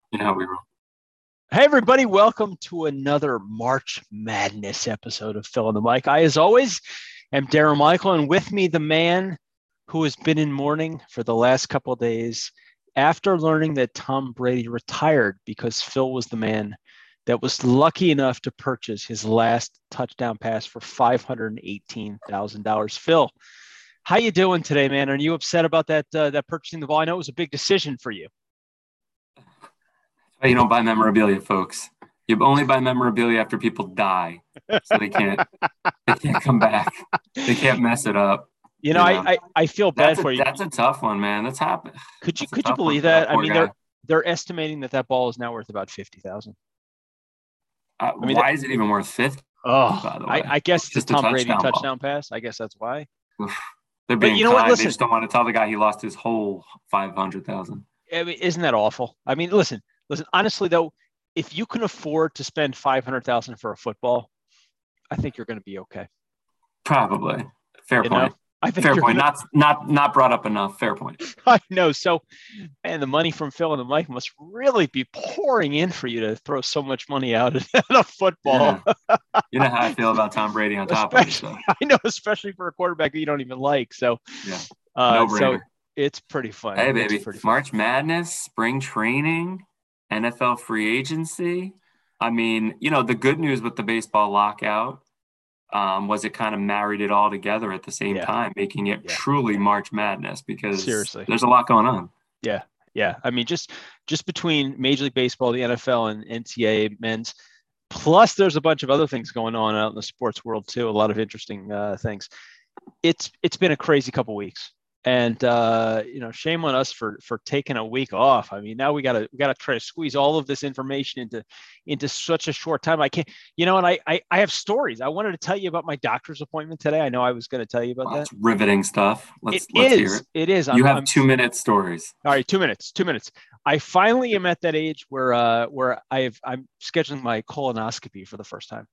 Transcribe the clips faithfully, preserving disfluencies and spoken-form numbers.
You know how we roll. Hey, everybody, welcome to another March Madness episode of Phil and the Mike. I, as always, am Darren Michael, and with me, the man who has been in mourning for the last couple of days after learning that Tom Brady retired because Phil was the man that was lucky enough to purchase his last touchdown pass for five hundred eighteen thousand dollars. Phil, how you doing today, man? Are you upset about that, uh, that purchasing the ball? I know it was a big decision for you. You don't buy memorabilia, folks. You only buy memorabilia after people die, so they can't they can't come back. They can't mess it up. You know, You I, know, I I feel bad that's a for you. that's a tough one, man. That's happened. Could you That's a could you tough one believe for that that? I poor mean, guy. they're they're estimating that that ball is now worth about fifty thousand. Uh, I mean, that, why is it even worth fifty? oh, By the I, way, I guess it's the just a Tom Brady touchdown ball. touchdown pass. I guess that's why. Oof. They're But being you know what? kind. They Listen, just don't want to tell the guy he lost his whole five hundred thousand. I mean, isn't that awful? I mean, listen, listen. Honestly, though, if you can afford to spend five hundred thousand for a football, I think you're going to be okay. Probably. Fair You know, point. I think Fair you're point. gonna. Not not not brought up enough. Fair point. I know. So, and the money from Phil and the Mike must really be pouring in for you to throw so much money out at a football. Yeah. You know how I feel about Tom Brady on top of it. especially So I know, especially for a quarterback that you don't even like. So, yeah, uh, no so brainer. it's pretty funny. Hey, It's baby, pretty funny. March Madness, spring training, N F L free agency. I mean, you know, the good news with the baseball lockout um, was it kind of married it all together at the same Yeah, time, making it yeah. truly March Madness because Seriously. there's a lot going on. Yeah, yeah. I mean, just just between Major League Baseball, the N F L, and N C A A men's. Plus, there's a bunch of other things going on out in the sports world too. A lot of interesting uh, things. It's it's been a crazy couple weeks. And uh, you know, shame on us for for taking a week off. I mean, now we gotta we gotta try to squeeze all of this information into into such a short time. I can't, you know, and I I, I have stories. I wanted to tell you about my doctor's appointment today. I know I was going to tell you about Well, that. that's riveting stuff. It Let's let's hear is. it. It is. You I'm have I'm two minute stories. all right. Two minutes. Two minutes. I finally am at that age where uh where I've I'm scheduling my colonoscopy for the first time.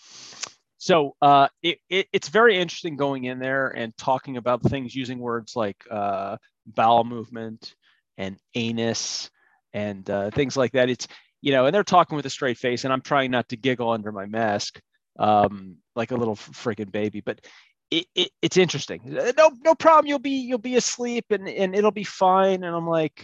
So uh, it, it, it's very interesting going in there and talking about things using words like uh, bowel movement and anus and uh, things like that. It's, you know, and they're talking with a straight face, and I'm trying not to giggle under my mask um, like a little freaking baby. But it, it, it's interesting. No, no problem. You'll be you'll be asleep and and it'll be fine. And I'm like,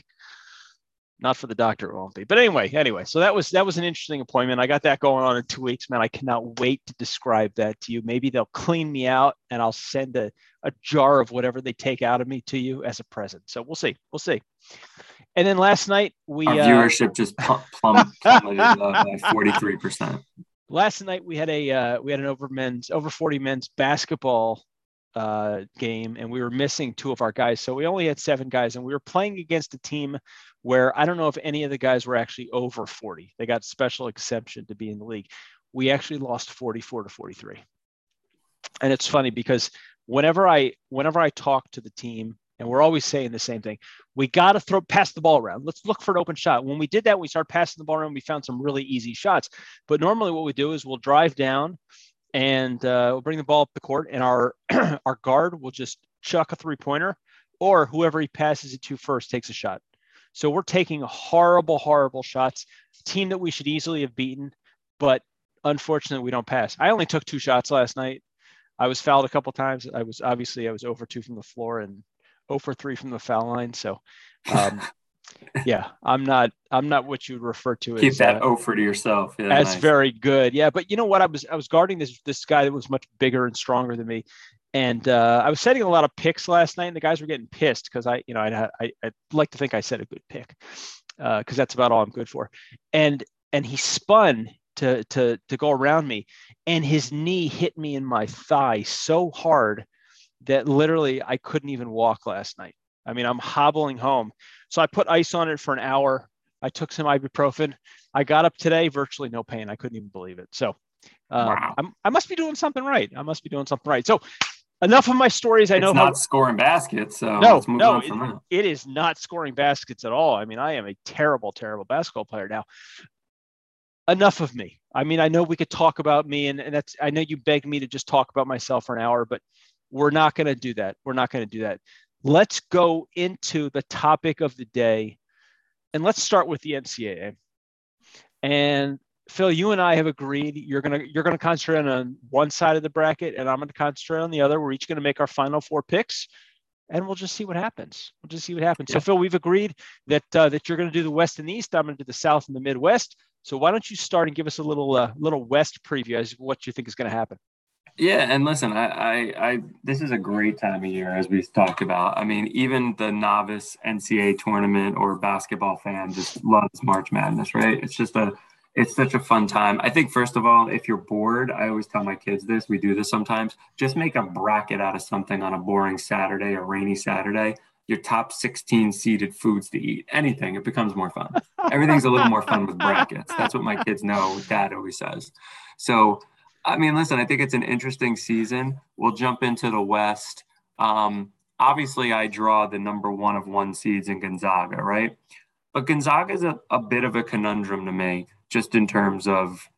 not for the doctor, it won't be. But anyway, anyway, so that was that was an interesting appointment. I got that going on in two weeks, man. I cannot wait to describe that to you. Maybe they'll clean me out and I'll send a, a jar of whatever they take out of me to you as a present. So we'll see. We'll see. And then last night we Our uh viewership just plum, plum, plummeted uh, by forty-three percent. last night we had a uh, we had an over men's over forty men's basketball uh, game, and we were missing two of our guys. So we only had seven guys, and we were playing against a team where I don't know if any of the guys were actually over forty. They got special exception to be in the league. We actually lost forty-four to forty-three. And it's funny because whenever I whenever I talk to the team, and we're always saying the same thing, we got to throw pass the ball around. Let's look for an open shot. When we did that, we started passing the ball around. We found some really easy shots. But normally what we do is we'll drive down and uh, we'll bring the ball up the court, and our our guard will just chuck a three pointer, or whoever he passes it to first takes a shot. So we're taking horrible, horrible shots. Team that we should easily have beaten, but unfortunately we don't pass. I only took two shots last night. I was fouled a couple times. I was obviously I was over two from the floor and over three from the foul line. So um, yeah, I'm not I'm not what you would refer to Keep as that uh, offer to yourself. Yeah, as nice. very good. Yeah, but you know what? I was I was guarding this this guy that was much bigger and stronger than me, and uh, I was setting a lot of picks last night, and the guys were getting pissed because I you know I I I'd like to think I set a good pick because uh, that's about all I'm good for, and and he spun to to to go around me, and his knee hit me in my thigh so hard that literally I couldn't even walk last night. I mean, I'm hobbling home. So I put ice on it for an hour. I took some ibuprofen. I got up today, virtually no pain. I couldn't even believe it. So um, Wow. I'm, I must be doing something right. I must be doing something right. So enough of my stories. I It's know how. not scoring baskets, so No, let's move no, on it, from that. it is not scoring baskets at all. I mean, I am a terrible, terrible basketball player now. Enough of me. I mean, I know we could talk about me, and, and that's, I know you begged me to just talk about myself for an hour, but we're not going to do that. We're not going to do that. Let's go into the topic of the day. and let's start with the N C double A. And Phil, you and I have agreed you're gonna you're gonna concentrate on one side of the bracket, and I'm gonna concentrate on the other. We're each gonna make our final four picks, and we'll just see what happens. We'll just see what happens. Yeah. So, Phil, we've agreed that uh, that you're gonna do the West and the East. I'm gonna do the South and the Midwest. So, why don't you start and give us a little uh, little West preview as what you think is gonna happen? Yeah, and listen, I, I, I, this is a great time of year, as we've talked about. I mean, even the novice N C double A tournament or basketball fan just loves March Madness, right? It's just a, it's such a fun time. I think, first of all, if you're bored, I always tell my kids this, we do this sometimes, just make a bracket out of something on a boring Saturday or rainy Saturday, your top sixteen seeded foods to eat, anything, it becomes more fun. Everything's a little more fun with brackets. That's what my kids know, Dad always says. So, I mean, listen, I think it's an interesting season. We'll jump into the West. Um, obviously, I draw the number one of one seeds in Gonzaga, right? But Gonzaga is a, a bit of a conundrum to me, just in terms of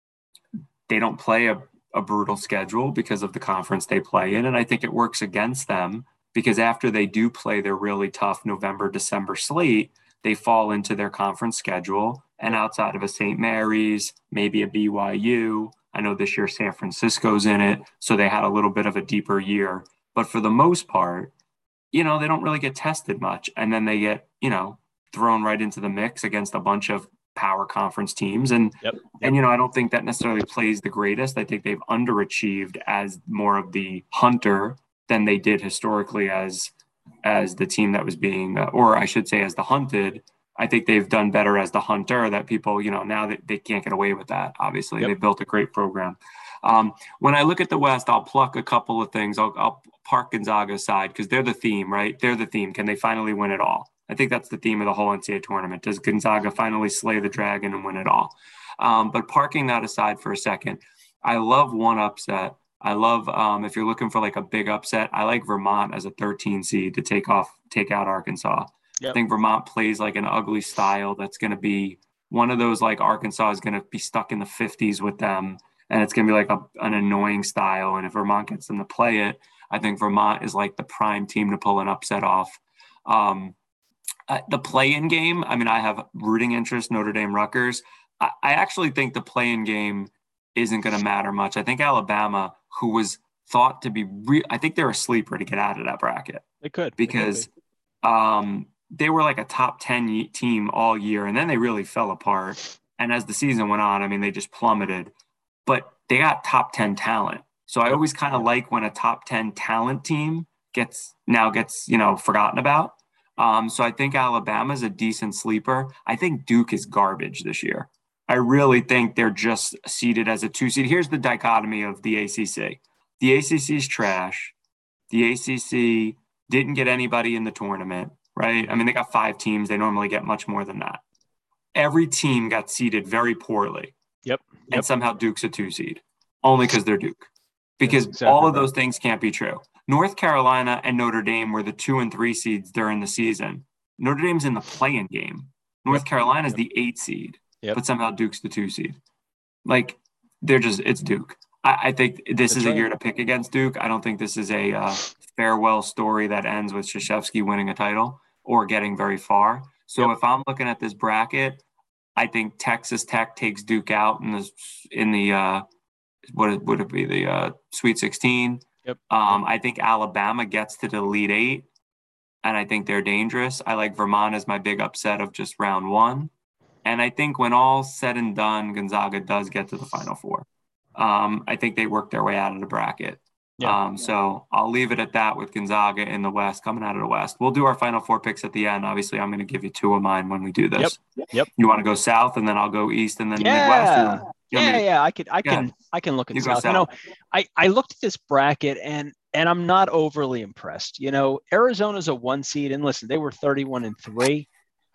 they don't play a, a brutal schedule because of the conference they play in. And I think it works against them because after they do play their really tough November, December slate, they fall into their conference schedule. And outside of a Saint Mary's, maybe a B Y U, I know this year San Francisco's in it, so they had a little bit of a deeper year. But for the most part, you know, they don't really get tested much. And then they get, you know, thrown right into the mix against a bunch of power conference teams. And, yep, yep. and you know, I don't think that necessarily plays the greatest. I think they've underachieved as more of the hunter than they did historically as, as the team that was being, uh, or I should say as the hunted. I think they've done better as the hunter that people, you know, now that they can't get away with that, obviously. Yep. They've built a great program. Um, when I look at the West, I'll pluck a couple of things. I'll, I'll park Gonzaga aside because they're the theme, right? They're the theme. Can they finally win it all? I think that's the theme of the whole N C double A tournament. Does Gonzaga finally slay the dragon and win it all? Um, but parking that aside for a second, I love one upset. I love, um, if you're looking for like a big upset, I like Vermont as a thirteen seed to take off, take out Arkansas. Yep. I think Vermont plays like an ugly style that's going to be one of those, like Arkansas is going to be stuck in the fifties with them, and it's going to be like a, an annoying style. And if Vermont gets them to play it, I think Vermont is like the prime team to pull an upset off. Um, uh, the play-in game, I mean, I have rooting interest, Notre Dame Rutgers. I, I actually think the play-in game isn't going to matter much. I think Alabama, who was thought to be re- – I think they're a sleeper to get out of that bracket. They could. Because they, could be. um, – they were like a top ten team all year, and then they really fell apart. And as the season went on, I mean, they just plummeted. But they got top ten talent. So I always kind of like when a top ten talent team gets now gets, you know, forgotten about. Um, so I think Alabama's a decent sleeper. I think Duke is garbage this year. I really think they're just seeded as a two seed. Here's the dichotomy of the A C C. The A C C is trash. The A C C didn't get anybody in the tournament. Right? I mean, they got five teams. They normally get much more than that. Every team got seeded very poorly. Yep. yep. And somehow Duke's a two seed, only because they're Duke. Because exactly all of right. those things can't be true. North Carolina and Notre Dame were the two and three seeds during the season. Notre Dame's in the play-in game. North yep. Carolina's yep. the eight seed, yep. but somehow Duke's the two seed. Like, they're just, it's Duke. I, I think this That's is right. a year to pick against Duke. I don't think this is a uh, farewell story that ends with Krzyzewski winning a title or getting very far. So yep. if I'm looking at this bracket, I think Texas Tech takes Duke out in the in the uh, what would it be the uh, Sweet sixteen. Yep. Um, I think Alabama gets to the Elite Eight, and I think they're dangerous. I like Vermont as my big upset of just round one, and I think when all's said and done, Gonzaga does get to the Final Four. Um, I think they work their way out of the bracket. Yeah. Um, so I'll leave it at that with Gonzaga in the West, coming out of the West. We'll do our final four picks at the end. Obviously, I'm going to give you two of mine when we do this. Yep. Yep. You want to go South, and then I'll go East, and then yeah. Midwest? Or yeah, to... yeah. I could, I can, yeah. I can look at South. South. You know, I, I looked at this bracket, and and I'm not overly impressed. You know, Arizona's a one seed, and listen, they were thirty-one and three.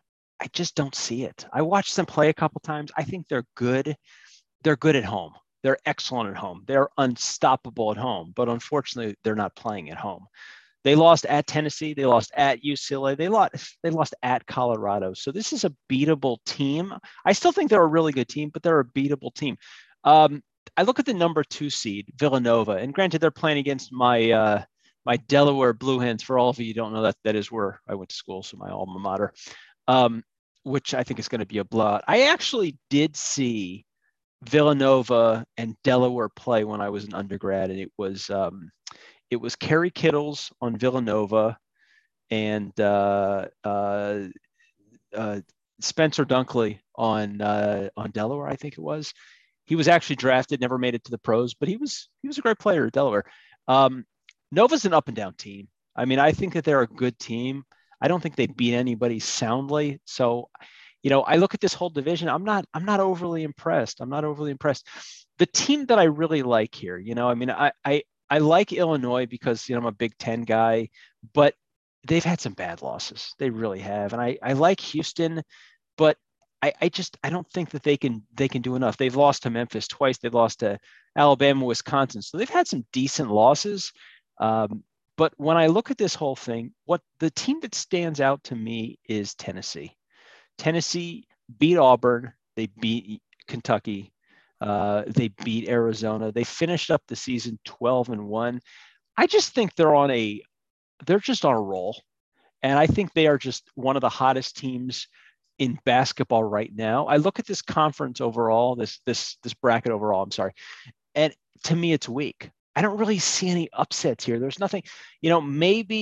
I just don't see it. I watched them play a couple times. I think they're good. They're good at home. They're excellent at home. They're unstoppable at home, but unfortunately, they're not playing at home. They lost at Tennessee. They lost at U C L A. They lost, they lost at Colorado. So this is a beatable team. I still think they're a really good team, but they're a beatable team. Um, I look at the number two seed, Villanova, and granted, they're playing against my uh, my Delaware Blue Hens. For all of you who don't know, that that is where I went to school, so my alma mater. Um, which I think is going to be a blowout. I actually did see Villanova and Delaware play when I was an undergrad, and it was um, it was Kerry Kittles on Villanova and uh, uh, uh, Spencer Dunkley on uh, on Delaware, I think it was. He was actually drafted, never made it to the pros, but he was he was a great player at Delaware. Um, Nova's an up and down team. I mean, I think that they're a good team. I don't think they beat anybody soundly. So, you know, I look at this whole division. I'm not I'm not overly impressed. I'm not overly impressed. The team that I really like here, you know, I mean, I I I like Illinois because you know I'm a Big Ten guy, but they've had some bad losses. They really have, and I I like Houston, but I, I just I don't think that they can they can do enough. They've lost to Memphis twice. They lost to Alabama, Wisconsin. So they've had some decent losses. Um, but when I look at this whole thing, what the team that stands out to me is Tennessee. Tennessee beat Auburn. They beat Kentucky. Uh, they beat Arizona. They finished up the season twelve and one. I just think they're on a they're just on a roll. And I think they are just one of the hottest teams in basketball right now. I look at this conference overall, this this this bracket overall, I'm sorry. And to me it's weak. I don't really see any upsets here. There's nothing, you know, maybe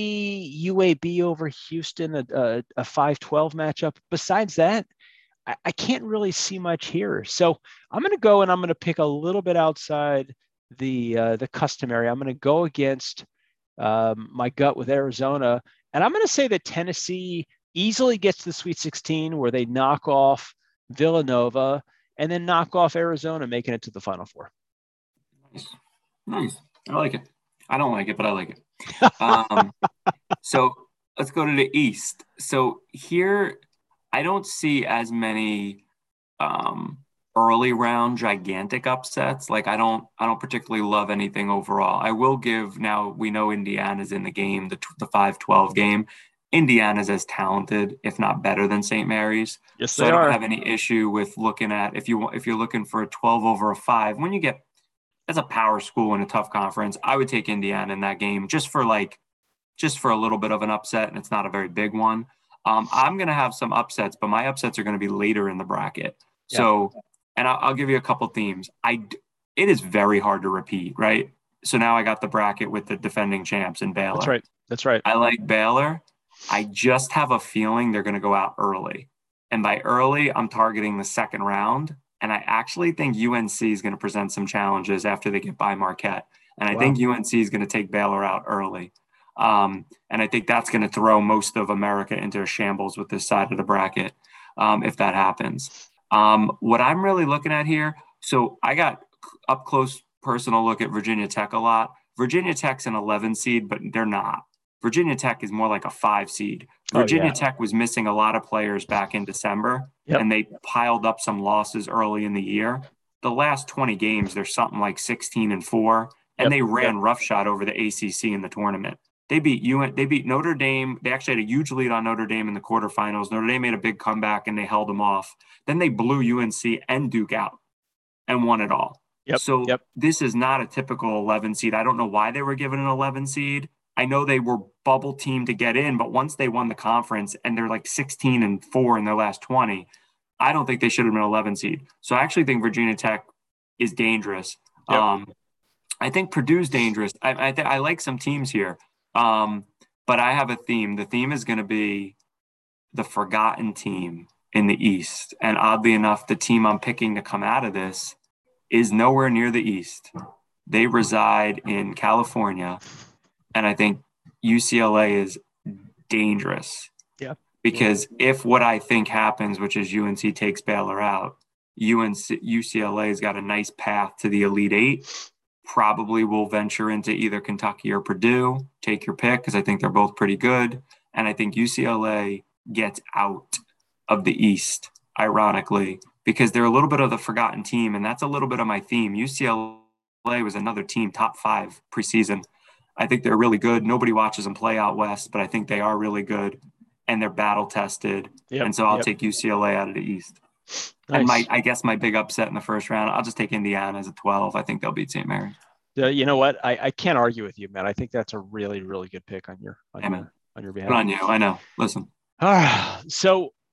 U A B over Houston, a, a, a five twelve matchup. Besides that, I, I can't really see much here. So I'm going to go and I'm going to pick a little bit outside the uh, the customary. I'm going to go against um, my gut with Arizona, and I'm going to say that Tennessee easily gets to the Sweet sixteen where they knock off Villanova and then knock off Arizona, making it to the Final Four. Nice. Nice. I like it. I don't like it, but I like it. Um, so let's go to the East. So here, I don't see as many um, early round gigantic upsets. Like I don't, I don't particularly love anything overall. I will give now. We know Indiana's in the game, the the five twelve game. Indiana's as talented, if not better than Saint Mary's. Yes, so they I don't are. have any issue with looking at if you if you're looking for a twelve over a five. When you get as a power school in a tough conference, I would take Indiana in that game just for like just for a little bit of an upset, and it's not a very big one. Um, I'm going to have some upsets, but my upsets are going to be later in the bracket. Yeah. So, and I'll, I'll give you a couple themes. I it is very hard to repeat, right? So now I got the bracket with the defending champs in Baylor. That's right. That's right. I like Baylor. I just have a feeling they're going to go out early. And by early, I'm targeting the second round. And I actually think U N C is going to present some challenges after they get by Marquette. And I wow. think U N C is going to take Baylor out early. Um, and I think that's going to throw most of America into a shambles with this side of the bracket um, if that happens. Um, what I'm really looking at here, so I got up close personal look at Virginia Tech a lot. Virginia Tech's an eleven seed, but they're not. Virginia Tech is more like a five seed. Virginia oh, yeah. Tech was missing a lot of players back in December, yep. and they piled up some losses early in the year. The last twenty games, they're something like sixteen and four, and yep. they ran yep. roughshod over the A C C in the tournament. They beat U N, they beat Notre Dame. They actually had a huge lead on Notre Dame in the quarterfinals. Notre Dame made a big comeback, and they held them off. Then they blew U N C and Duke out and won it all. Yep. So yep. this is not a typical eleven seed. I don't know why they were given an eleven seed. I know they were bubble team to get in, but once they won the conference and they're like sixteen and four in their last twenty, I don't think they should have been eleven seed. So I actually think Virginia Tech is dangerous. Yep. Um, I think Purdue's dangerous. I I, th- I like some teams here, um, but I have a theme. The theme is going to be the forgotten team in the East. And oddly enough, the team I'm picking to come out of this is nowhere near the East. They reside in California. And I think U C L A is dangerous. Yeah. Because if what I think happens, which is U N C takes Baylor out, U N C, U C L A has got a nice path to the Elite Eight. Probably will venture into either Kentucky or Purdue. Take your pick, because I think they're both pretty good. And I think U C L A gets out of the East, ironically, because they're a little bit of the forgotten team. And that's a little bit of my theme. U C L A was another team, top five preseason. I think they're really good. Nobody watches them play out west, but I think they are really good, and they're battle tested. Yep, and so I'll yep. take U C L A out of the East. Nice. And my, I guess my big upset in the first round, I'll just take Indiana as a twelve. I think they'll beat Saint Mary's. Uh, you know what? I, I can't argue with you, man. I think that's a really, really good pick on your on, yeah, your, on your behalf. Good on you. I know. Listen. Uh, so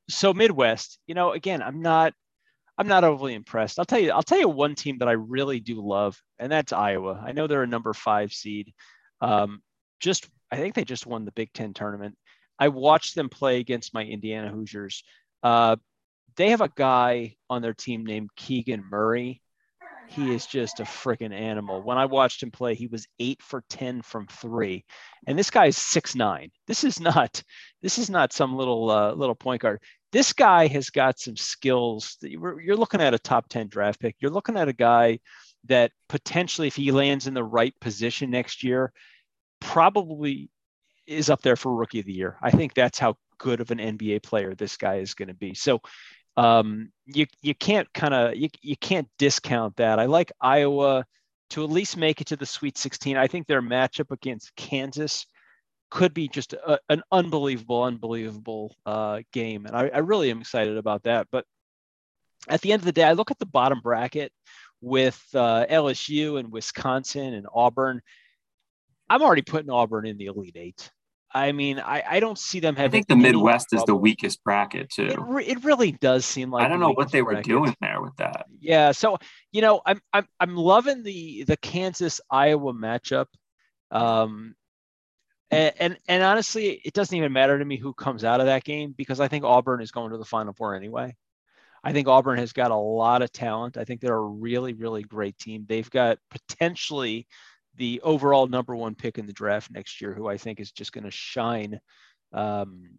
so Midwest, you know, again, I'm not I'm not overly impressed. I'll tell you, I'll tell you one team that I really do love, and that's Iowa. I know they're a number five seed. Um, just I think they just won the Big Ten tournament. I watched them play against my Indiana Hoosiers. Uh, they have a guy on their team named Keegan Murray. He is just a freaking animal. When I watched him play, he was eight for ten from three, and this guy is six nine. This is not this is not some little uh, little point guard. This guy has got some skills. That you're, you're looking at a top ten draft pick. You're looking at a guy that potentially, if he lands in the right position next year, probably is up there for rookie of the year. I think that's how good of an N B A player this guy is going to be. So um, you you can't kind of you, you can't discount that. I like Iowa to at least make it to the Sweet sixteen. I think their matchup against Kansas could be just a, an unbelievable, unbelievable uh, game, and I, I really am excited about that. But at the end of the day, I look at the bottom bracket with uh, L S U and Wisconsin and Auburn. I'm already putting Auburn in the Elite Eight. I mean, I, I don't see them having. I think the Midwest is the weakest bracket too. It, re- it really does seem like I don't the know what they bracket. were doing there with that. Yeah, so you know, I'm I'm I'm loving the the Kansas Iowa matchup, um, and, and and honestly, it doesn't even matter to me who comes out of that game because I think Auburn is going to the Final Four anyway. I think Auburn has got a lot of talent. I think they're a really really great team. They've got potentially the overall number one pick in the draft next year, who I think is just going to shine. Um,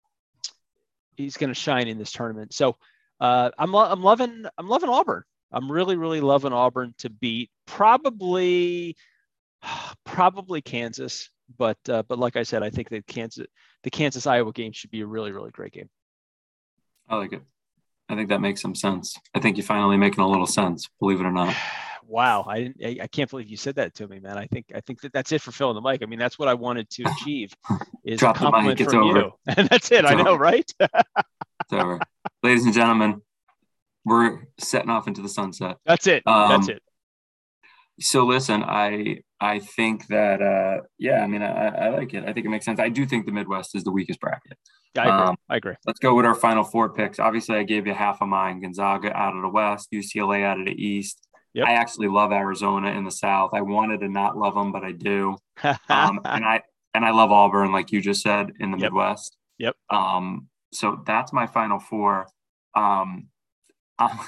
he's going to shine in this tournament. So uh, I'm lo- I'm loving I'm loving Auburn. I'm really really loving Auburn to beat probably probably Kansas, but uh, but like I said, I think that Kansas the Kansas Iowa game should be a really really great game. I like it. I think that makes some sense. I think you're finally making a little sense, believe it or not. Wow, I didn't. I, I can't believe you said that to me, man. I think I think that that's it for Phil and the mic. I mean, that's what I wanted to achieve is a compliment from over. you, and that's it. It's I know, over. Right? It's over, ladies and gentlemen. We're setting off into the sunset. That's it. Um, that's it. So listen, I I think that uh, yeah, I mean, I, I like it. I think it makes sense. I do think the Midwest is the weakest bracket. Yeah, I agree. Um, I agree. Let's go with our final four picks. Obviously, I gave you half of mine. Gonzaga out of the West, U C L A out of the East. Yep. I actually love Arizona in the South. I wanted to not love them, but I do. um, and I and I love Auburn, like you just said, in the yep. Midwest. Yep. Um, so that's my final four. Um, I'm,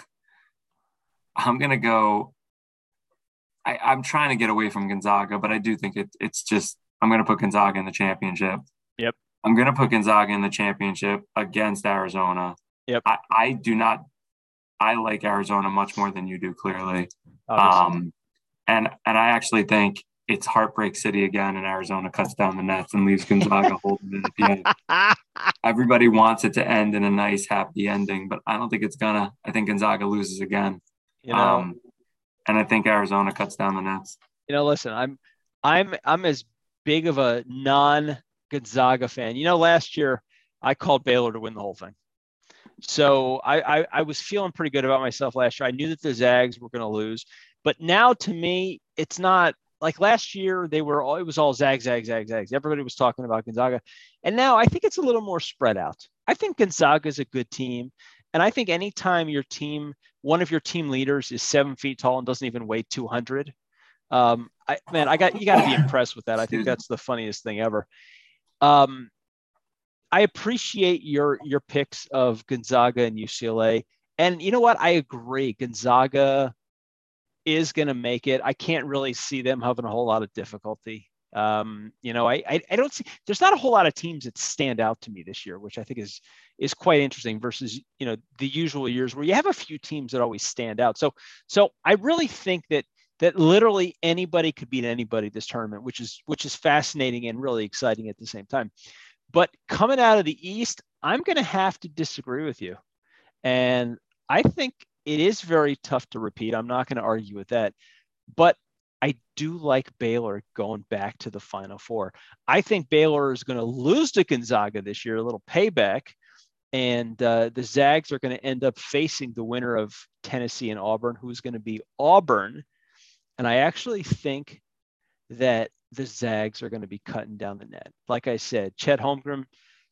I'm gonna go. I, I'm trying to get away from Gonzaga, but I do think it, it's just I'm gonna put Gonzaga in the championship. Yep. I'm gonna put Gonzaga in the championship against Arizona. Yep. I, I do not. I like Arizona much more than you do, clearly. Obviously. Um, and and I actually think it's Heartbreak City again, and Arizona cuts down the nets and leaves Gonzaga holding it at the end. Everybody wants it to end in a nice, happy ending, but I don't think it's gonna. I think Gonzaga loses again. You know, um, and I think Arizona cuts down the nets. You know, listen, I'm I'm I'm as big of a non-Gonzaga fan. You know, last year I called Baylor to win the whole thing. So I, I, I was feeling pretty good about myself last year. I knew that the Zags were going to lose, but now to me, it's not like last year. They were all it was all Zags, Zags, Zags, Zags. Everybody was talking about Gonzaga, and now I think it's a little more spread out. I think Gonzaga is a good team, and I think anytime your team, one of your team leaders, is seven feet tall and doesn't even weigh two hundred, um, I man, I got you got to be impressed with that. I think that's the funniest thing ever. Um, I appreciate your your picks of Gonzaga and U C L A. And you know what? I agree. Gonzaga is going to make it. I can't really see them having a whole lot of difficulty. Um, you know, I, I I don't see there's not a whole lot of teams that stand out to me this year, which I think is is quite interesting versus, you know, the usual years where you have a few teams that always stand out. So so I really think that that literally anybody could beat anybody this tournament, which is which is fascinating and really exciting at the same time. But coming out of the East, I'm going to have to disagree with you. And I think it is very tough to repeat. I'm not going to argue with that. But I do like Baylor going back to the Final Four. I think Baylor is going to lose to Gonzaga this year, a little payback. And uh, the Zags are going to end up facing the winner of Tennessee and Auburn, who's going to be Auburn. And I actually think that the Zags are going to be cutting down the net. Like I said, Chet Holmgren,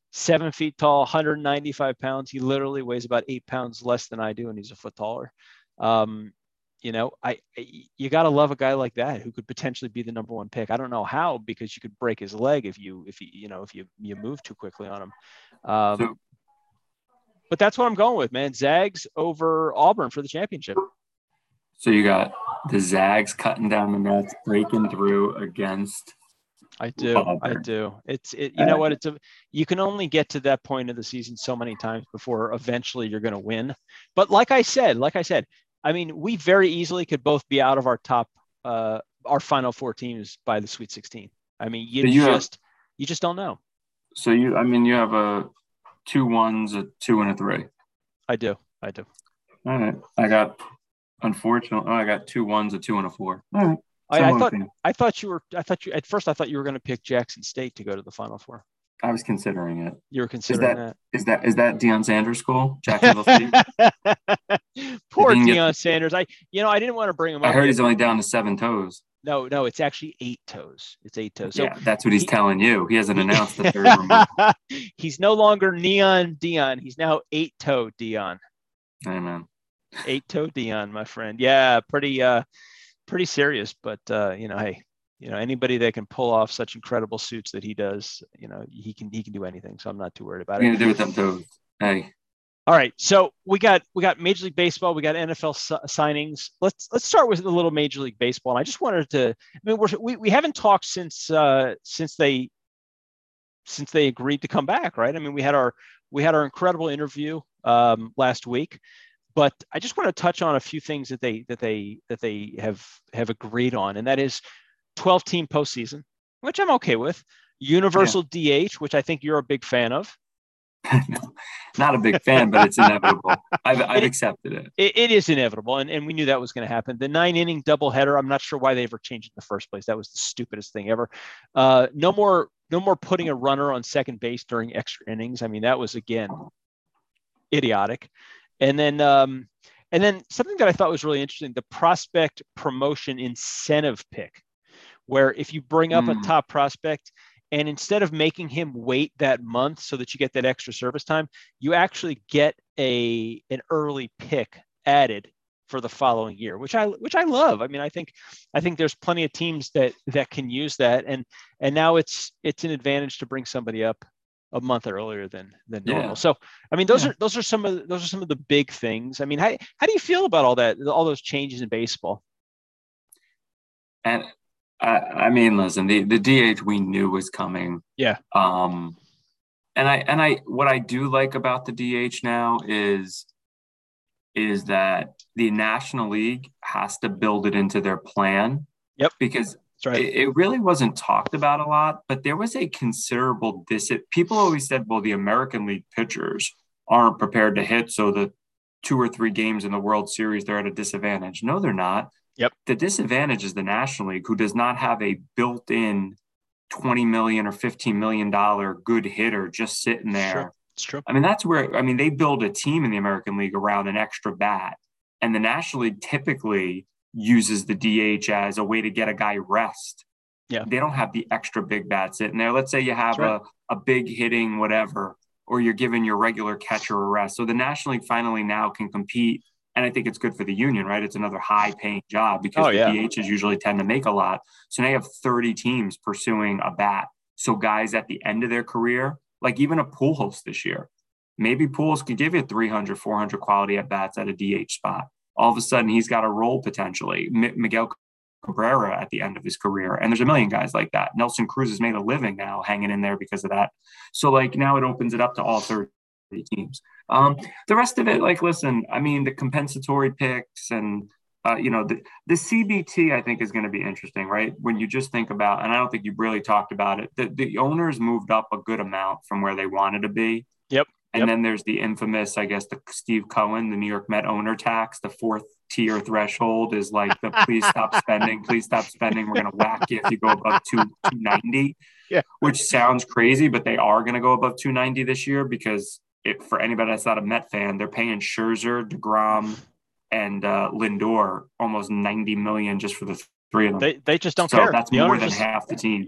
seven feet tall, one hundred ninety-five pounds. He literally weighs about eight pounds less than I do, and he's a foot taller. Um, you know, I, you got to love a guy like that who could potentially be the number one pick. I don't know how, because you could break his leg if you, if you, you know, if you, you move too quickly on him. Um, so, but that's what I'm going with, man. Zags over Auburn for the championship. So you got the Zags cutting down the nets, breaking through against. I do. Auburn. I do. It's it. You know what? It's a. You can only get to that point of the season so many times before eventually you're going to win. But like I said, like I said, I mean, we very easily could both be out of our top, uh, our final four teams by the Sweet sixteen. I mean, you, you just have, you just don't know. So you, I mean, you have a two ones, a two, and a three. I do. I do. All right. I got. Unfortunately, oh, I got two ones, a two, and a four. All right. I, I thought thing. I thought you were I thought you at first I thought you were going to pick Jackson State to go to the Final Four. I was considering it. You were considering is that, that. Is that is that Deion Sanders' school? Jacksonville State. Poor Deion Sanders. I you know I didn't want to bring him up. I heard yet. He's only down to seven toes. No, no, it's actually eight toes. It's eight toes. So yeah, that's what he's he, telling you. He hasn't announced the third removal. He's no longer Neon Deion. He's now eight toe Deion. Amen. Eight toe Deion, my friend. Yeah, pretty uh pretty serious, but uh, you know, hey, you know, anybody that can pull off such incredible suits that he does, you know, he can he can do anything. So I'm not too worried about what it. What are you gonna do with them toes? Hey. All right, so we got we got Major League Baseball, we got N F L si- signings. Let's let's start with a little Major League Baseball. And I just wanted to. I mean, we're, we we haven't talked since uh, since they since they agreed to come back, right? I mean, we had our we had our incredible interview um, last week. But I just want to touch on a few things that they that they that they have have agreed on, and that is twelve team postseason, which I'm okay with. Universal yeah. D H, which I think you're a big fan of. No, not a big fan, but it's inevitable. I've, I've it, accepted it. it. It is inevitable, and, and we knew that was going to happen. The nine inning doubleheader. I'm not sure why they ever changed it in the first place. That was the stupidest thing ever. Uh, no more no more putting a runner on second base during extra innings. I mean, that was again idiotic. And then, um, and then something that I thought was really interesting, the prospect promotion incentive pick, where if you bring up mm. a top prospect and instead of making him wait that month so that you get that extra service time, you actually get a an early pick added for the following year, which I which I love. I mean, I think I think there's plenty of teams that that can use that, and and now it's it's an advantage to bring somebody up a month earlier than than normal. Yeah. So, I mean, those yeah. are those are some of the, those are some of the big things. I mean, how how do you feel about all that, all those changes in baseball? And I, I mean, listen, the the D H we knew was coming. Yeah. Um, and I and I what I do like about the D H now is is that the National League has to build it into their plan. Yep. Because Right. It, it really wasn't talked about a lot, but there was a considerable dis. People always said, well, the American League pitchers aren't prepared to hit, so the two or three games in the World Series, they're at a disadvantage. No, they're not. Yep. The disadvantage is the National League, who does not have a built-in twenty million dollars or fifteen million dollars good hitter just sitting there. Sure. It's true. I mean, that's where, I mean, they build a team in the American League around an extra bat. And the National League typically uses the D H as a way to get a guy rest. Yeah. They don't have the extra big bats sitting there. Let's say you have right. a, a big hitting whatever, or you're giving your regular catcher a rest. So the National League finally now can compete. And I think it's good for the union, right? It's another high paying job because oh, the yeah. D Hs usually tend to make a lot. So now you have thirty teams pursuing a bat. So guys at the end of their career, like even a Pujols this year, maybe Pujols could give you three hundred, four hundred quality at bats at a D H spot. All of a sudden he's got a role potentially. M- Miguel Cabrera at the end of his career. And there's a million guys like that. Nelson Cruz has made a living now hanging in there because of that. So like now it opens it up to all thirty teams. Um, the rest of it, like, listen, I mean, the compensatory picks and, uh, you know, the, the C B T I think is going to be interesting, right? When you just think about, and I don't think you've really talked about it, the, the owners moved up a good amount from where they wanted to be. Yep. And yep. then there's the infamous, I guess, the Steve Cohen, the New York Met owner tax. The fourth tier threshold is like the please stop spending, please stop spending. We're going to whack you if you go above two ninety, yeah. which sounds crazy, but they are going to go above two ninety this year because it, for anybody that's not a Met fan, they're paying Scherzer, DeGrom, and uh, Lindor almost ninety million dollars just for the three of them. They they just don't so care. That's the more than just... half the teams.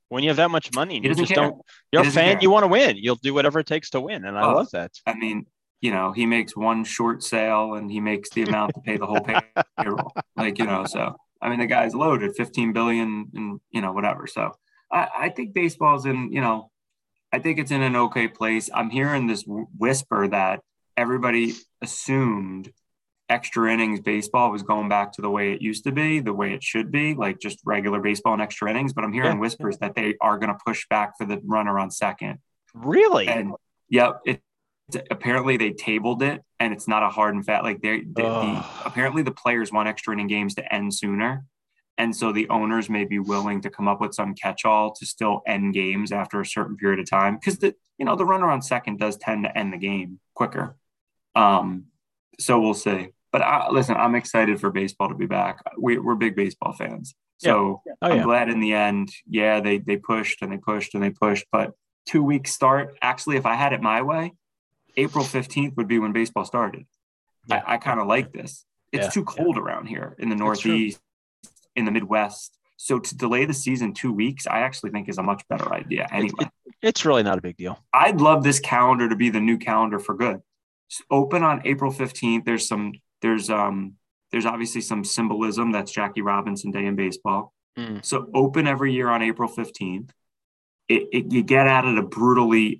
When you have that much money and He you doesn't just care. don't, He you're a doesn't fan, care. you want to win. You'll do whatever it takes to win. And I Oh, love that. I mean, you know, he makes one short sale and he makes the amount to pay the whole payroll. Like, you know, so I mean, the guy's loaded fifteen billion and, you know, whatever. So I, I think baseball's in, you know, I think it's in an okay place. I'm hearing this whisper that everybody assumed extra innings baseball was going back to the way it used to be, the way it should be, like just regular baseball and extra innings. But I'm hearing Yeah. whispers that they are going to push back for the runner on second. Really? And yep, it apparently they tabled it, and it's not a hard and fast. Like they, the, Oh. the apparently the players want extra inning games to end sooner, and so the owners may be willing to come up with some catch-all to still end games after a certain period of time, because the you know the runner on second does tend to end the game quicker. Um, so we'll see. But I, listen, I'm excited for baseball to be back. We, we're big baseball fans, so yeah. Oh, I'm yeah. glad in the end. Yeah, they they pushed and they pushed and they pushed, but two weeks start. Actually, if I had it my way, April fifteenth would be when baseball started. Yeah. I, I kind of like this. It's yeah. too cold yeah. around here in the It's Northeast, in the Midwest. So to delay the season two weeks, I actually think is a much better idea anyway. It, it, it's really not a big deal. I'd love this calendar to be the new calendar for good. Just open on April fifteenth. There's some, there's, um, there's obviously some symbolism. That's Jackie Robinson Day in baseball. Mm. So open every year on April fifteenth. It, it, you get out of the brutally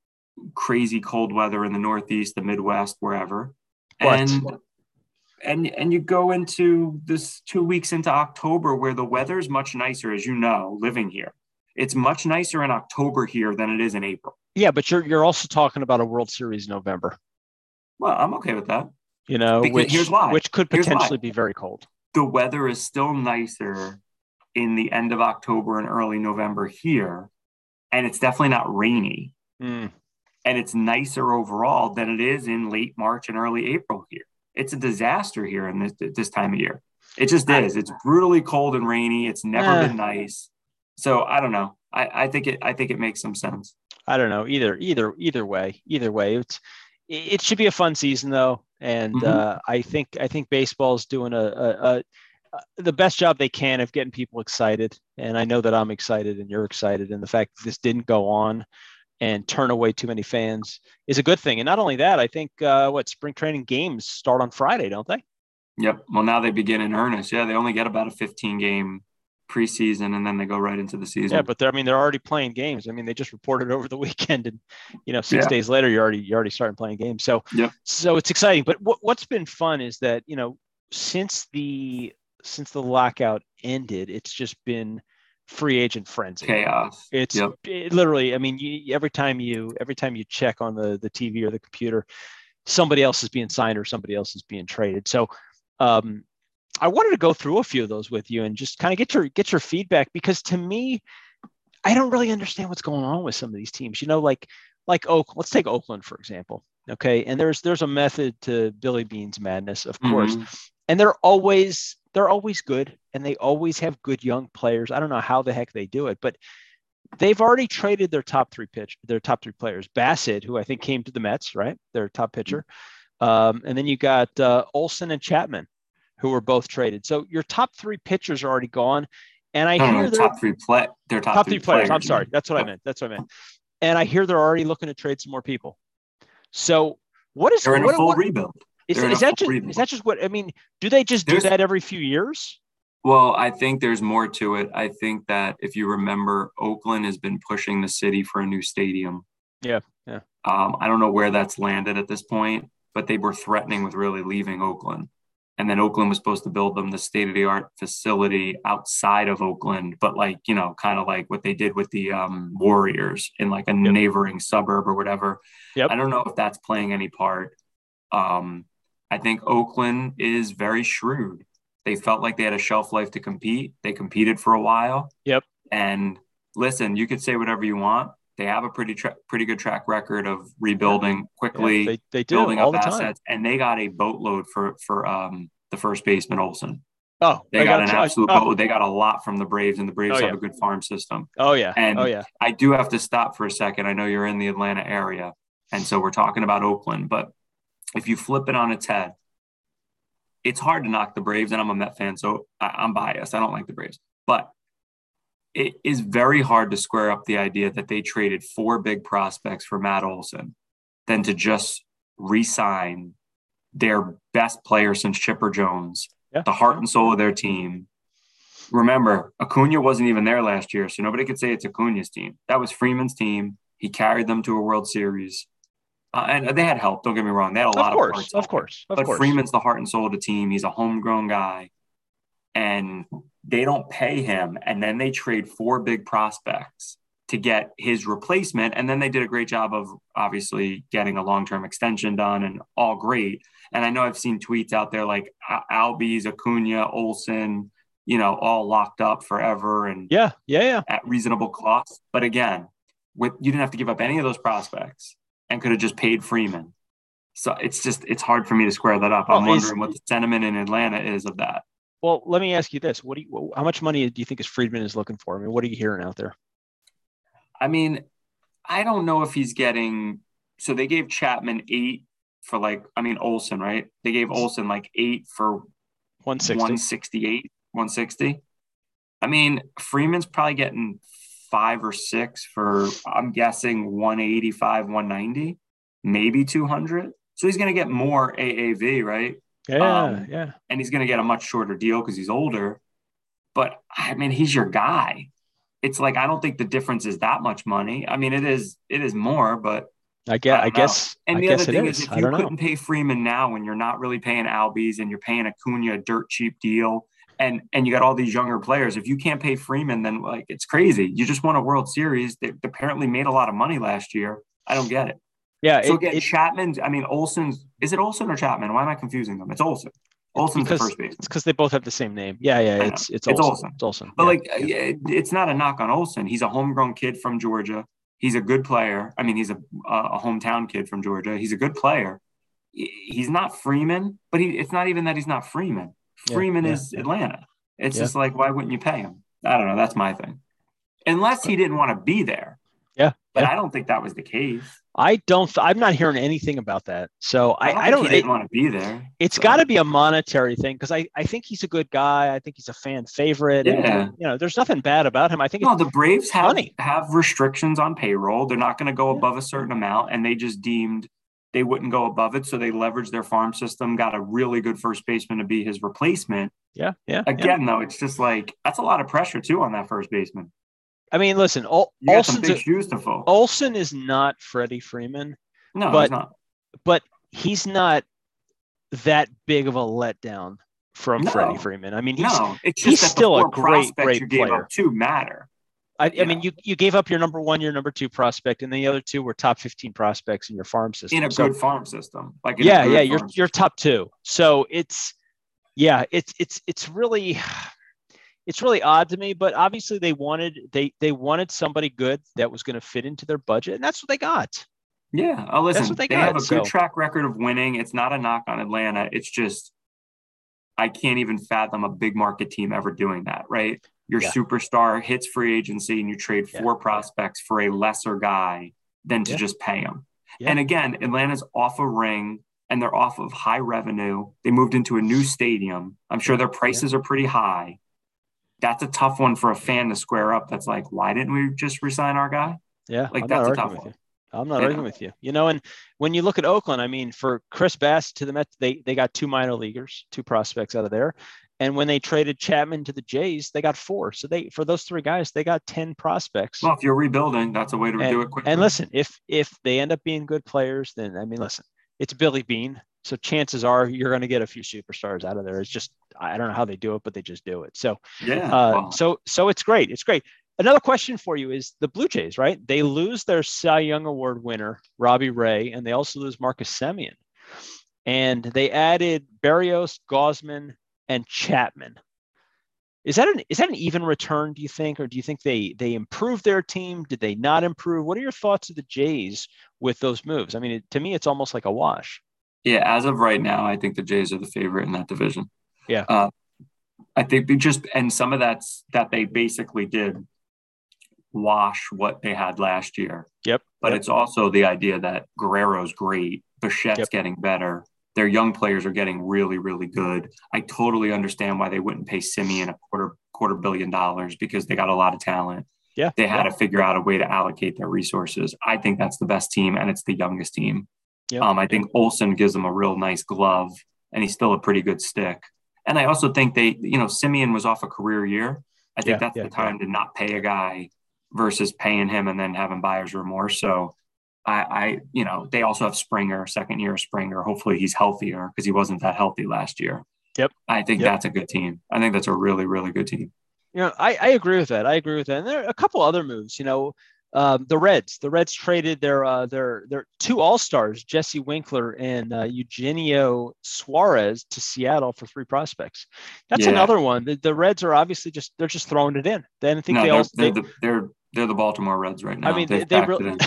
crazy cold weather in the Northeast, the Midwest, wherever. But, and and and you go into this two weeks into October where the weather is much nicer, as you know, living here. It's much nicer in October here than it is in April. Yeah, but you're you're also talking about a World Series in November. Well, I'm okay with that. You know, because which here's why. which could potentially be very cold. The weather is still nicer in the end of October and early November here, and it's definitely not rainy. Mm. And it's nicer overall than it is in late March and early April here. It's a disaster here in this this time of year. It just is. It's brutally cold and rainy. It's never uh, been nice. So I don't know. I, I think it. I think it makes some sense. I don't know either. Either either way. Either way, it's it should be a fun season though, and mm-hmm. uh, I think I think baseball is doing a, a, a, a the best job they can of getting people excited. And I know that I'm excited and you're excited, and the fact that this didn't go on and turn away too many fans is a good thing. And not only that, I think uh, what spring training games start on Friday, don't they? Yep. Well, now they begin in earnest. Yeah, they only get about a fifteen game preseason, and then they go right into the season. Yeah, but they're I mean they're already playing games. I mean they just reported over the weekend, and you know six yeah. days later you're already you're already starting playing games. So yep. so it's exciting. But what what's been fun is that you know since the since the lockout ended, it's just been free agent frenzy. Chaos. It's yep. it literally, I mean, you, every time you every time you check on the the T V or the computer, somebody else is being signed or somebody else is being traded. So um, I wanted to go through a few of those with you and just kind of get your get your feedback, because to me, I don't really understand what's going on with some of these teams. You know, like like Oakland. Let's take Oakland for example. Okay, and there's there's a method to Billy Beane's madness, of course, mm-hmm. and they're always they're always good, and they always have good young players. I don't know how the heck they do it, but they've already traded their top three pitch, their top three players. Bassett, who I think came to the Mets, right? Their top pitcher. Um, and then you got uh, Olson and Chapman, who were both traded. So your top three pitchers are already gone. And I no, hear no, they're top three play. They're top, top three, three players. players. I'm sorry. That's what I meant. That's what I meant. And I hear they're already looking to trade some more people. So what is they're in what, a full what, rebuild? Is, is that just rebuild. is that just what I mean? Do they just There's, do that every few years? Well, I think there's more to it. I think that if you remember, Oakland has been pushing the city for a new stadium. Yeah, yeah. Um, I don't know where that's landed at this point, but they were threatening with really leaving Oakland. And then Oakland was supposed to build them the state-of-the-art facility outside of Oakland, but like, you know, kind of like what they did with the um, Warriors in like a yep. neighboring suburb or whatever. Yep. I don't know if that's playing any part. Um, I think Oakland is very shrewd. They felt like they had a shelf life to compete. They competed for a while. Yep. And listen, you could say whatever you want. They have a pretty tra- pretty good track record of rebuilding yeah. quickly, yeah, they, they do, building all up the assets, time. and they got a boatload for for um, the first baseman Olson. Oh, they, they got, got an absolute oh. boatload. They got a lot from the Braves, and the Braves oh, have yeah. a good farm system. Oh yeah, and oh yeah. I do have to stop for a second. I know you're in the Atlanta area, and so we're talking about Oakland, but if you flip it on its head, it's hard to knock the Braves, and I'm a Met fan, so I, I'm biased. I don't like the Braves, but it is very hard to square up the idea that they traded four big prospects for Matt Olson than to just re-sign their best player since Chipper Jones, Yeah. the heart and soul of their team. Remember, Acuna wasn't even there last year, so nobody could say it's Acuna's team. That was Freeman's team. He carried them to a World Series. Uh, and they had help, don't get me wrong. They had a lot Of course, of parts. of course, of but course. Freeman's the heart and soul of the team. He's a homegrown guy. And they don't pay him. And then they trade four big prospects to get his replacement. And then they did a great job of obviously getting a long-term extension done and all great. And I know I've seen tweets out there like Albies, Acuna, Olson, you know, all locked up forever and yeah, yeah, yeah. at reasonable cost. But again, with you didn't have to give up any of those prospects and could have just paid Freeman. So it's just, it's hard for me to square that up. I'm Well, wondering what the sentiment in Atlanta is of that. Well, let me ask you this. What do you, how much money do you think is Friedman is looking for? I mean, what are you hearing out there? I mean, I don't know if he's getting, so they gave Chapman eight for like, I mean, Olson, right? They gave Olson like eight for one sixty. one sixty-eight, one sixty. I mean, Freeman's probably getting five or six for, I'm guessing one eighty-five, one ninety, maybe two hundred. So he's going to get more A A V, right? Yeah, um, yeah. And he's going to get a much shorter deal because he's older. But, I mean, he's your guy. It's like, I don't think the difference is that much money. I mean, it is it is more, but I guess, I, I guess, and I the guess other thing is. is, if I you don't couldn't know. pay Freeman now when you're not really paying Albies and you're paying Acuna a dirt cheap deal, and and you got all these younger players, if you can't pay Freeman, then like it's crazy. You just won a World Series. They apparently made a lot of money last year. I don't get it. Yeah. So it, again, it, Chapman's, I mean, Olson's, is it Olson or Chapman? Why am I confusing them? It's Olson. Olson's because, the first baseman. It's because they both have the same name. Yeah, yeah. It's it's it's Olson. Olson. It's Olson. But yeah, like, yeah. it's not a knock on Olson. He's a homegrown kid from Georgia. He's a good player. I mean, he's a a hometown kid from Georgia. He's a good player. He's not Freeman, but he, it's not even that he's not Freeman. Freeman yeah, is yeah. Atlanta. It's Yeah. just like, why wouldn't you pay him? I don't know. That's my thing. Unless he didn't want to be there. Yeah. But yeah. I don't think that was the case. I don't, I'm not hearing anything about that. So I, I don't, I don't think he didn't want to be there. It's so. got to be a monetary thing because I, I think he's a good guy. I think he's a fan favorite. Yeah. And, you know, there's nothing bad about him. I think no, it's the Braves have, funny. have restrictions on payroll. They're not going to go Yeah. above a certain amount, and they just deemed they wouldn't go above it. So they leveraged their farm system, got a really good first baseman to be his replacement. Yeah. Yeah. Again, yeah. though, it's just like that's a lot of pressure too on that first baseman. I mean, listen, Ol- you got Olson's some big a, shoes to fill. Olson is not Freddie Freeman. No, but, he's not. But he's not that big of a letdown from no. Freddie Freeman. I mean, he's no, it's just he's that still the a great, great you gave player. Up to matter. I, I mean, you you gave up your number one, your number two prospect, and the other two were top fifteen prospects in your farm system. In a so, good farm system, like in yeah, a good yeah, you're farm you're system. top two. So it's yeah, it's it's it's really it's really odd to me. But obviously, they wanted they they wanted somebody good that was going to fit into their budget, and that's what they got. Yeah, oh, listen, that's what they, they got, have a so. good track record of winning. It's not a knock on Atlanta. It's just I can't even fathom a big market team ever doing that, right? Your yeah. superstar hits free agency and you trade four yeah. prospects for a lesser guy than to yeah. just pay him. Yeah. And again, Atlanta's off a ring and they're off of high revenue. They moved into a new stadium. I'm sure their prices yeah. are pretty high. That's a tough one for a fan to square up. That's like, why didn't we just resign our guy? Yeah, like I'm that's not a tough arguing one. with you. I'm not you arguing know? with you. You know, and when you look at Oakland, I mean, for Chris Bass to the Mets, they they got two minor leaguers, two prospects out of there. And when they traded Chapman to the Jays, they got four. So they for those three guys, they got ten prospects. Well, if you're rebuilding, that's a way to and, do it quickly. And listen, if if they end up being good players, then I mean, listen, it's Billy Beane. So chances are you're going to get a few superstars out of there. It's just I don't know how they do it, but they just do it. So yeah, uh, well. so so it's great. It's great. Another question for you is the Blue Jays, right? They lose their Cy Young Award winner, Robbie Ray, and they also lose Marcus Semien. And they added Berrios, Gausman, and Chapman. Is that an is that an even return, do you think? Or do you think they they improved their team? Did they not improve? What are your thoughts of the Jays with those moves? I mean, it, to me, it's almost like a wash. Yeah, as of right now, I think the Jays are the favorite in that division. Yeah. Uh, I think they just – and some of that's that they basically did – wash what they had last year. Yep. But yep. it's also the idea that Guerrero's great. Bichette's yep. getting better. Their young players are getting really, really good. I totally understand why they wouldn't pay Semien a quarter quarter billion dollars because they got a lot of talent. Yeah. They had yeah. to figure out a way to allocate their resources. I think that's the best team, and it's the youngest team. Yep. Um, I think Olsen gives them a real nice glove, and he's still a pretty good stick. And I also think they, you know, Simeon was off a career year. I think Yeah, that's yeah, the time yeah. to not pay a guy versus paying him and then having buyer's remorse. So I, I, you know, they also have Springer, second year Springer. Hopefully he's healthier because he wasn't that healthy last year. Yep. I think Yep. that's a good team. I think that's a really, really good team. You know, I, I agree with that. I agree with that. And there are a couple other moves, you know, um, the Reds, the Reds traded their, uh, their, their two all-stars, Jesse Winkler and uh, Eugenio Suarez to Seattle for three prospects. That's Yeah. another one. The, the Reds are obviously just, they're just throwing it in. Then I think No, they they're, also, they're, they, the, they're, they're the Baltimore Reds right now. I mean, They've they, they packed really, it in.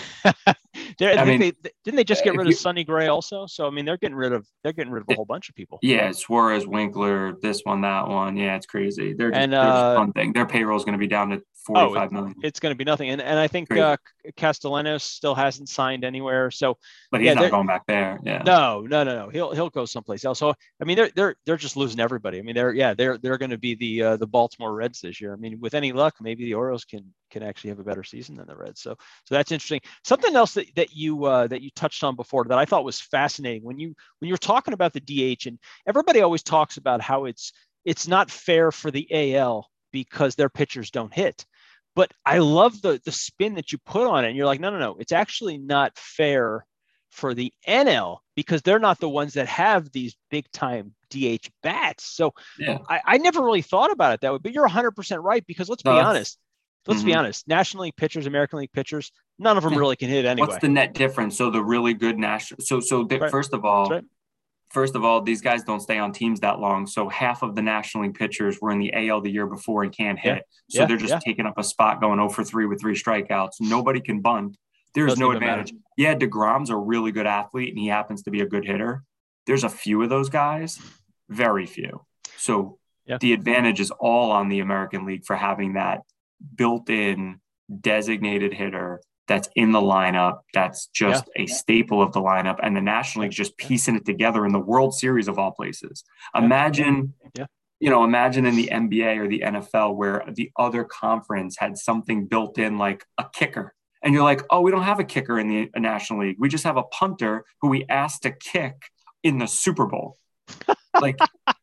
I I think mean, they didn't they just get if rid you, of Sonny Gray also. So I mean, they're getting rid of they're getting rid of a whole bunch of people. yeah, Suarez, Winkler, this one, that one. Yeah, it's crazy. They're just And they're just uh, punting. Their payroll is going to be down to oh, it, forty-five million. it's going to be nothing. And and I think Crazy. uh, Castellanos still hasn't signed anywhere. So But he's yeah, not going back there. Yeah. no, no, no, no. He'll he'll go someplace else. So I mean, they're they're they're just losing everybody. I mean, they're yeah, they're they're going to be the uh, the Baltimore Reds this year. I mean, with any luck, maybe the Orioles can can actually have a better season than the Reds. So so that's interesting. Something else that that you uh, that you touched on before that I thought was fascinating when you when you're talking about the D H, and everybody always talks about how it's it's not fair for the A L because their pitchers don't hit. But I love the the spin that you put on it. And you're like, no, no, no, it's actually not fair for the N L because they're not the ones that have these big time D H bats. So yeah. I, I never really thought about it that way, but you're one hundred percent right because let's No, be that's- honest. Let's Mhm. be honest. National League pitchers, American League pitchers, none of them Yeah. really can hit anyway. What's the net difference? So the really good national. So so the, Right. first of all, right. first of all, these guys don't stay on teams that long. So half of the National League pitchers were in the A L the year before and can't hit. Yeah. So Yeah. they're just Yeah. taking up a spot going oh for three with three strikeouts. Nobody can bunt. There's Doesn't no even matter. advantage. Yeah, DeGrom's a really good athlete and he happens to be a good hitter. There's a few of those guys, very few. So Yeah. the advantage is all on the American League for having that built-in designated hitter that's in the lineup, that's just a staple of the lineup, and the National League's just piecing it together in the World Series of all places. Imagine, Yeah. you know, imagine in the N B A or the N F L where the other conference had something built in like a kicker. And you're like, oh, we don't have a kicker in the National League. We just have a punter who we asked to kick in the Super Bowl. Like,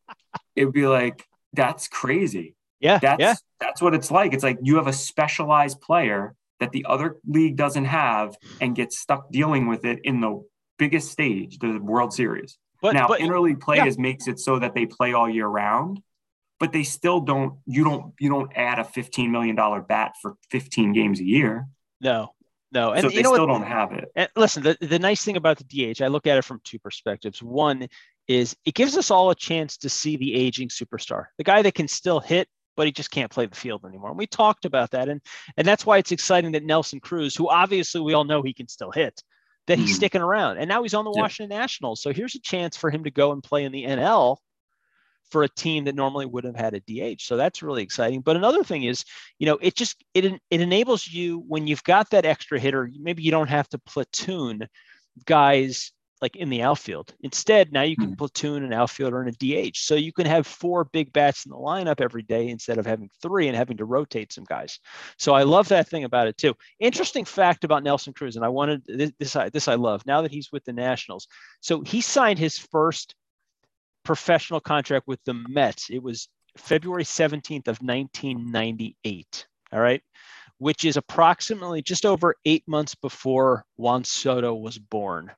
it'd be like, that's crazy. Yeah. That's yeah. that's what it's like. It's like you have a specialized player that the other league doesn't have and gets stuck dealing with it in the biggest stage, the World Series. But, now, but, interleague play yeah. is makes it so that they play all year round, but they still don't. You don't. You don't add a fifteen million dollars bat for fifteen games a year. No, no, and so you they know still what? don't have it. And listen, the, the nice thing about the D H, I look at it from two perspectives. One is it gives us all a chance to see the aging superstar, the guy that can still hit, but he just can't play the field anymore. And we talked about that. And, and that's why it's exciting that Nelson Cruz, who obviously we all know he can still hit, that he's mm-hmm. sticking around. And now he's on the yeah. Washington Nationals. So here's a chance for him to go and play in the N L for a team that normally would have had a D H. So that's really exciting. But another thing is, you know, it just, it, it enables you when you've got that extra hitter, maybe you don't have to platoon guys like in the outfield. Instead, now you can platoon an outfielder and a D H. So you can have four big bats in the lineup every day instead of having three and having to rotate some guys. So I love that thing about it too. Interesting fact about Nelson Cruz, and I wanted this, this, I, this I love now that he's with the Nationals. So he signed his first professional contract with the Mets. It was February seventeenth of nineteen ninety-eight. All right. Which is approximately just over eight months before Juan Soto was born.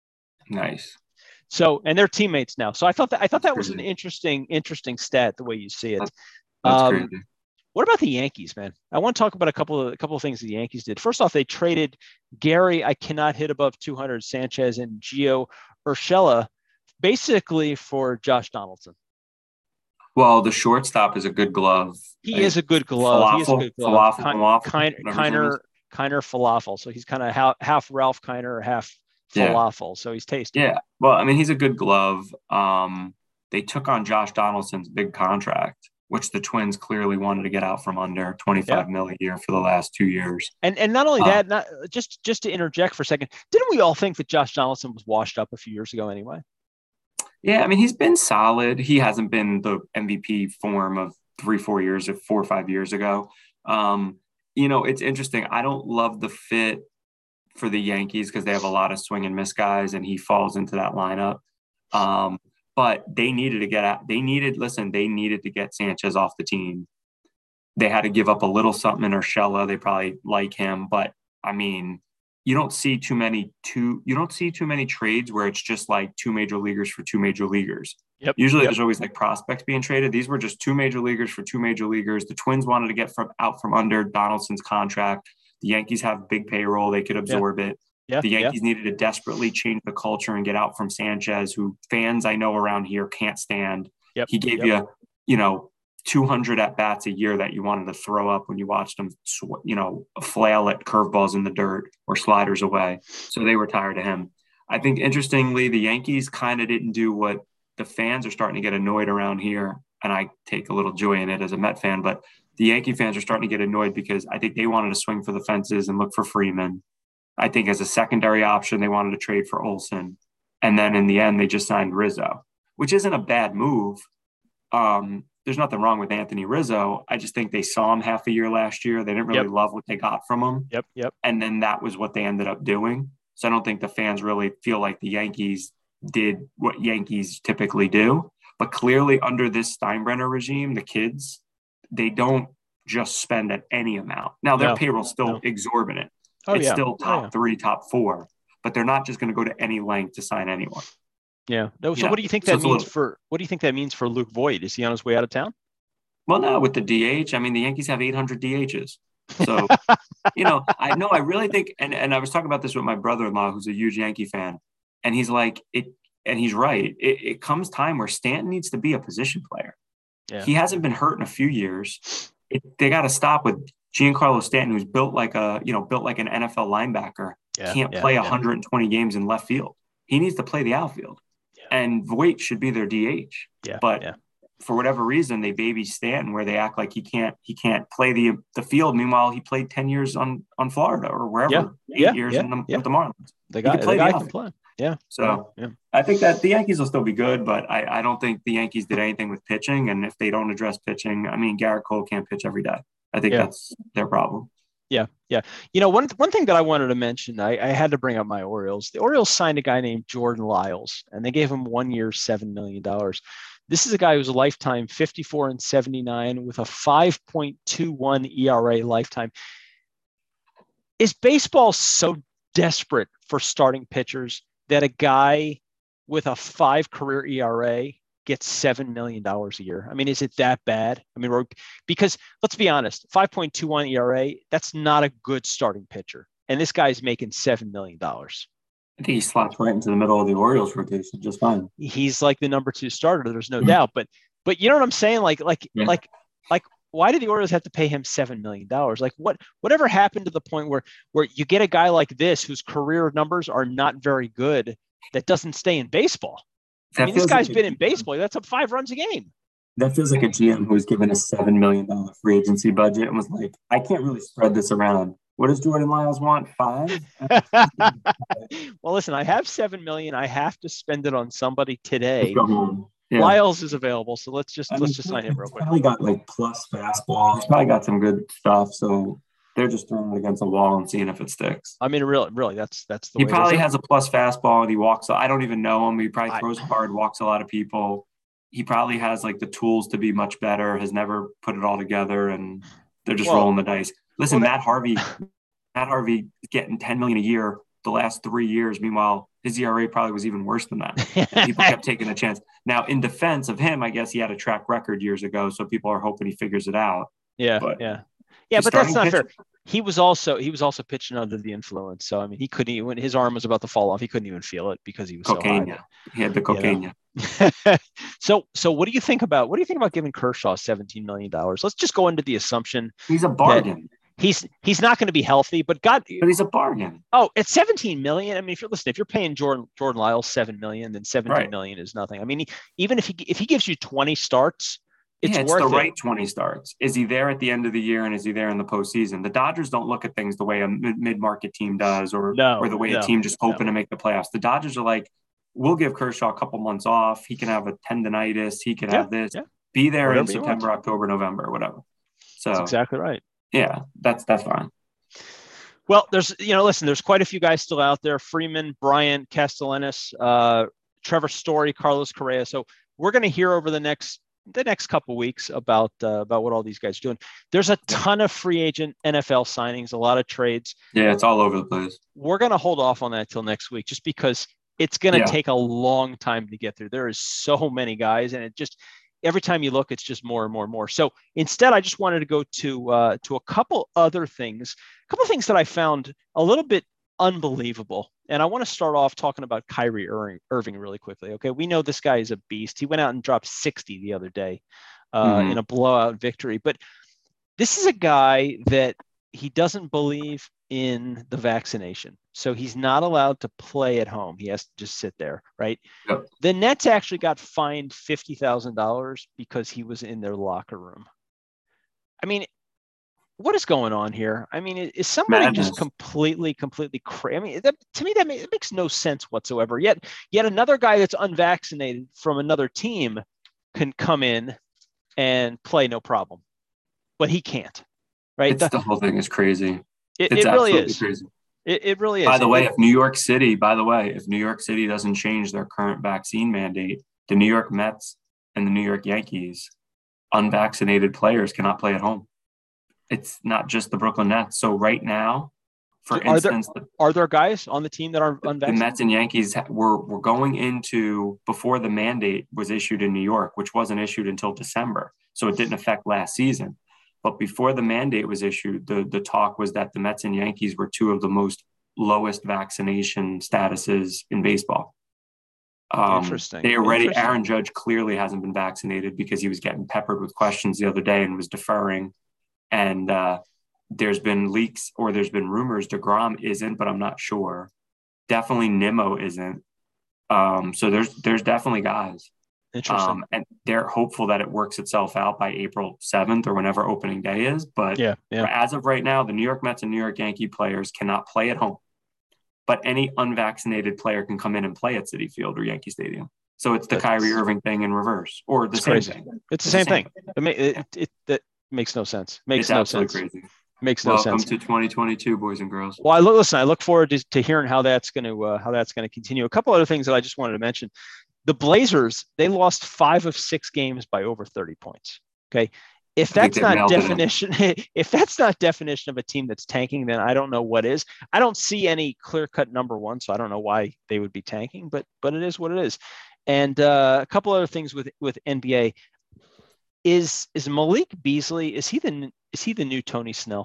Nice. So, and they're teammates now. So I thought that I thought that was an interesting, interesting stat the way you see it. That's, that's um, crazy. What about the Yankees, man? I want to talk about a couple of a couple of things the Yankees did. First off, they traded Gary, I cannot hit above two hundred, Sanchez, and Gio Urshela, basically for Josh Donaldson. Well, the shortstop is a good glove. He I, is a good glove. Falafel, he is a good glove. Falafel, falafel, Kiner, Kiner, Kiner Falafel. So he's kind of half, half Ralph Kiner, half Falafel. Yeah. So he's tasty. Yeah. Well, I mean, he's a good glove. Um, they took on Josh Donaldson's big contract, which the Twins clearly wanted to get out from under, twenty-five yeah. mil a year for the last two years. And and not only uh, that, not just just to interject for a second, didn't we all think that Josh Donaldson was washed up a few years ago anyway? Yeah, I mean, he's been solid. He hasn't been the M V P form of three, four years, four or five years ago. Um, you know, it's interesting. I don't love the fit for the Yankees because they have a lot of swing and miss guys, and he falls into that lineup. Um, but they needed to get out. They needed, listen, they needed to get Sanchez off the team. They had to give up a little something in Urshela. They probably like him, but I mean, you don't see too many two. You don't see too many trades where it's just like two major leaguers for two major leaguers. Yep. Usually, yep. there's always like prospects being traded. These were just two major leaguers for two major leaguers. The Twins wanted to get from out from under Donaldson's contract. The Yankees have big payroll; they could absorb yeah. it. Yeah. The Yankees yeah. needed to desperately change the culture and get out from Sanchez, who fans I know around here can't stand. Yep. He gave yep. you, you know, two hundred at bats a year that you wanted to throw up when you watched him, you know, flail at curveballs in the dirt or sliders away. So they were tired of him. I think, interestingly, the Yankees kind of didn't do what the fans are starting to get annoyed around here. And I take a little joy in it as a Met fan, but the Yankee fans are starting to get annoyed because I think they wanted to swing for the fences and look for Freeman. I think as a secondary option, they wanted to trade for Olsen. And then in the end, they just signed Rizzo, which isn't a bad move. Um, there's nothing wrong with Anthony Rizzo. I just think they saw him half a year last year. They didn't really yep. love what they got from him. Yep, yep. And then that was what they ended up doing. So I don't think the fans really feel like the Yankees did what Yankees typically do. But clearly under this Steinbrenner regime, the kids, they don't just spend at any amount. Now, their no, payroll's still no. exorbitant. Oh, it's yeah. still top oh, yeah. three, top four, but they're not just going to go to any length to sign anyone. Yeah. No. So yeah. what do you think so that means little... for, what do you think that means for Luke Voit? Is he on his way out of town? Well, no, with the D H, I mean, the Yankees have eight hundred D Hs. So, you know, I know, I really think, and, and I was talking about this with my brother-in-law, who's a huge Yankee fan, and he's like, it, and he's right. It, it comes time where Stanton needs to be a position player. Yeah. He hasn't been hurt in a few years. It, they got to stop with Giancarlo Stanton, who's built like a, you know, built like an N F L linebacker, yeah, can't yeah, play yeah. one hundred twenty games in left field. He needs to play the outfield. Yeah. And Voit should be their D H. Yeah, but yeah. for whatever reason, they baby Stanton where they act like he can't he can't play the the field. Meanwhile, he played ten years on, on Florida or wherever, yeah, eight yeah, years yeah, in the, yeah. with the Marlins. The guy, play the guy the can play. Yeah. So yeah. I think that the Yankees will still be good, but I, I don't think the Yankees did anything with pitching. And if they don't address pitching, I mean, Garrett Cole can't pitch every day. I think yeah. that's their problem. Yeah, yeah. You know, one one thing that I wanted to mention, I, I had to bring up my Orioles. The Orioles signed a guy named Jordan Lyles, and they gave him one year, seven million dollars. This is a guy who's a lifetime fifty-four and seventy-nine with a five point two one E R A lifetime. Is baseball so desperate for starting pitchers that a guy with a five career E R A gets seven million dollars a year? I mean, is it that bad? I mean, we're, because let's be honest, five point two one E R A, that's not a good starting pitcher. And this guy's making seven million dollars. I think he slots right into the middle of the Orioles rotation just fine. He's like the number two starter. There's no doubt. But, but you know what I'm saying? Like, like, yeah. like, like, why did the Orioles have to pay him seven million dollars? Like what, whatever happened to the point where, where you get a guy like this, whose career numbers are not very good, that doesn't stay in baseball? That I mean, this guy's like been a, in baseball. That's up five runs a game. That feels like a G M who was given a seven million dollars free agency budget and was like, I can't really spread this around. What does Jordan Lyles want? Five? Well, listen, I have seven million dollars. I have to spend it on somebody today. Yeah. Lyles is available. So let's just, I let's mean, just sign him real quick. He's probably got like plus fastball. He's probably got some good stuff. So they're just throwing it against the wall and seeing if it sticks. I mean, really, really, that's that's the he way probably has a plus fastball and he walks. I don't even know him. He probably throws I, hard, walks a lot of people. He probably has like the tools to be much better. Has never put it all together, and they're just well, rolling the dice. Listen, well, that, Matt Harvey, Matt Harvey getting ten million a year the last three years. Meanwhile, his E R A probably was even worse than that. And people kept taking a chance. Now, in defense of him, I guess he had a track record years ago, so people are hoping he figures it out. Yeah, but yeah. Yeah, but that's not pitcher, fair. He was also he was also pitching under the influence. So I mean, he couldn't even when his arm was about to fall off, he couldn't even feel it because he was cocaine. so high. He had the cocaine. You know? so so what do you think about what do you think about giving Kershaw seventeen million dollars? Let's just go into the assumption he's a bargain. He's he's not going to be healthy, but God, but he's a bargain. Oh, at seventeen million. I mean, if you're listening, if you're paying Jordan Jordan Lyles seven million, then seventeen right. million is nothing. I mean, he, even if he if he gives you twenty starts. It's, yeah, it's worth the it. right twenty starts. Is he there at the end of the year and is he there in the postseason? The Dodgers don't look at things the way a mid-market team does or, no, or the way no, a team just hoping no. to make the playoffs. The Dodgers are like, we'll give Kershaw a couple months off. He can have a tendonitis. He can yeah, have this. Yeah. be there in Whatever you want. September, October, November, whatever. So That's exactly right. yeah, that's that's fine. Well, there's, you know, listen, there's quite a few guys still out there. Freeman, Bryant, Castellanos, uh, Trevor Story, Carlos Correa. So we're going to hear over the next the next couple of weeks about uh, about what all these guys are doing. There's a ton of free agent N F L signings, a lot of trades. Yeah, it's all over the place. We're going to hold off on that till next week, just because it's going to Yeah. take a long time to get through. There is so many guys, and it just every time you look, it's just more and more and more. So instead, I just wanted to go to uh, to a couple other things, a couple of things that I found a little bit unbelievable. And I want to start off talking about Kyrie Irving, Irving really quickly. Okay, we know this guy is a beast. He went out and dropped sixty the other day uh, Mhm. in a blowout victory. But this is a guy that he doesn't believe in the vaccination. So he's not allowed to play at home. He has to just sit there, right? Yep. The Nets actually got fined fifty thousand dollars because he was in their locker room. I mean, what is going on here? I mean, is somebody Madness. just completely, completely crazy? I mean, that, to me, that ma- it makes no sense whatsoever. Yet, yet another guy that's unvaccinated from another team can come in and play no problem, but he can't, right? It's The- the whole thing is crazy. it, It's it really absolutely is. crazy. It, it really is. By the way, It- if New York City, by the way, if New York City doesn't change their current vaccine mandate, the New York Mets and the New York Yankees, unvaccinated players cannot play at home. It's not just the Brooklyn Nets. So right now, for Are there- instance, the, are there guys on the team that are the unvaccinated? Mets and Yankees ha- were were going into before the mandate was issued in New York, which wasn't issued until December, so it didn't affect last season. But before the mandate was issued, the the talk was that the Mets and Yankees were two of the most lowest vaccination statuses in baseball. Um, Interesting. They already, Interesting. Aaron Judge clearly hasn't been vaccinated because he was getting peppered with questions the other day and was deferring. And uh, there's been leaks or there's been rumors DeGrom isn't, but I'm not sure. Definitely Nimmo isn't. Um, so there's there's definitely guys. Interesting. Um, and they're hopeful that it works itself out by April seventh or whenever opening day is. But yeah, yeah. as of right now, the New York Mets and New York Yankee players cannot play at home. But any unvaccinated player can come in and play at Citi Field or Yankee Stadium. So it's the That's- Kyrie Irving thing in reverse, or the It's same crazy. thing. It's the same thing. It, ma- it, it, it makes no sense. Makes It's no absolutely sense. crazy. Makes no Welcome sense. to twenty twenty-two, boys and girls. Well, I look, listen. I look forward to, to hearing how that's going to uh, how that's going to continue. A couple other things that I just wanted to mention: the Blazers, they lost five of six games by over thirty points. Okay, if I think that's they've not nailed it in. definition, if that's not definition of a team that's tanking, then I don't know what is. I don't see any clear cut number one, so I don't know why they would be tanking. But but it is what it is. And uh, a couple other things with with N B A. Is is Malik Beasley? Is he the is he the new Tony Snell?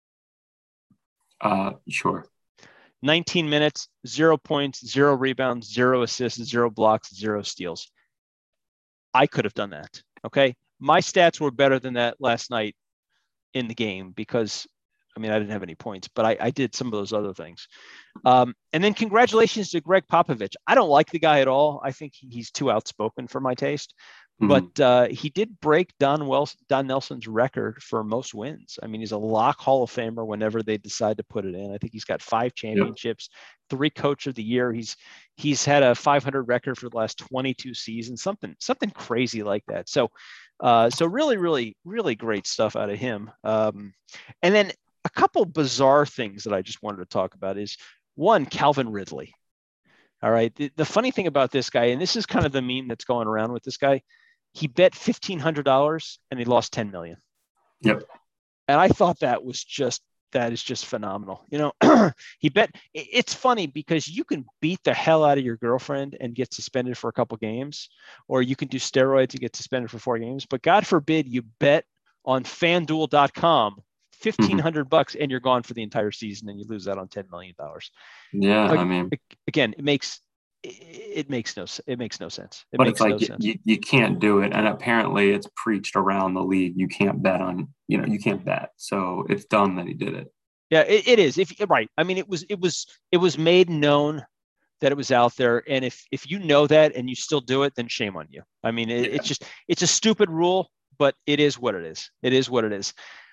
Uh, sure. nineteen minutes, zero points, zero rebounds, zero assists, zero blocks, zero steals. I could have done that. Okay. My stats were better than that last night in the game because, I mean, I didn't have any points, but I, I did some of those other things. Um, and then congratulations to Greg Popovich. I don't like the guy at all. I think he's too outspoken for my taste. But uh, he did break Don Wells, Don Nelson's record for most wins. I mean, he's a lock Hall of Famer whenever they decide to put it in. I think he's got five championships, yep. three Coach of the Year. He's he's had a five hundred record for the last twenty-two seasons, something something crazy like that. So, uh, so really, really, really great stuff out of him. Um, and then a couple bizarre things that I just wanted to talk about is one, Calvin Ridley. All right, the, the funny thing about this guy, and this is kind of the meme that's going around with this guy. He bet fifteen hundred dollars and he lost ten million dollars. Yep. And I thought that was just, that is just phenomenal. You know, he bet, it's funny because you can beat the hell out of your girlfriend and get suspended for a couple games, or you can do steroids and get suspended for four games. But God forbid you bet on FanDuel dot com fifteen hundred mm-hmm. bucks and you're gone for the entire season and you lose out on ten million dollars. Yeah. Like, I mean, again, it makes, it makes no it makes no sense. It but makes it's like no you, sense. you, you can't do it, and apparently it's preached around the league. You can't bet on, you know, you can't bet. So it's dumb that he did it. Yeah, it, it is. If right, I mean, it was it was it was made known that it was out there, and if if you know that and you still do it, then shame on you. I mean, it, yeah. it's just it's a stupid rule, but it is what it is. It is what it is.